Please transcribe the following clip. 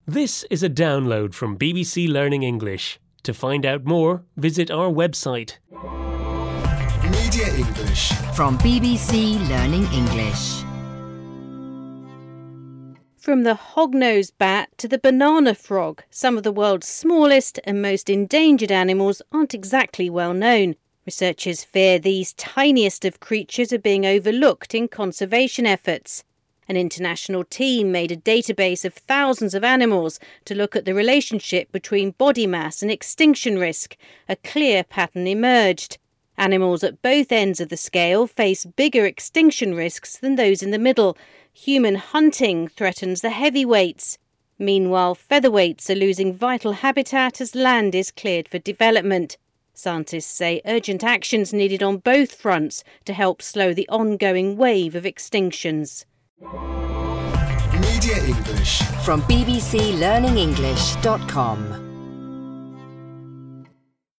This is a download from BBC Learning English. To find out more, visit our website. Media English. From BBC Learning English. From the hognose bat to the banana frog, some of the world's smallest and most endangered animals aren't exactly well known. Researchers fear these tiniest of creatures are being overlooked in conservation efforts. An international team made a database of thousands of animals to look at the relationship between body mass and extinction risk. A clear pattern emerged. Animals at both ends of the scale face bigger extinction risks than those in the middle. Human hunting threatens the heavyweights. Meanwhile, featherweights are losing vital habitat as land is cleared for development. Scientists say urgent actions needed on both fronts to help slow the ongoing wave of extinctions. Media English. From bbclearningenglish.com.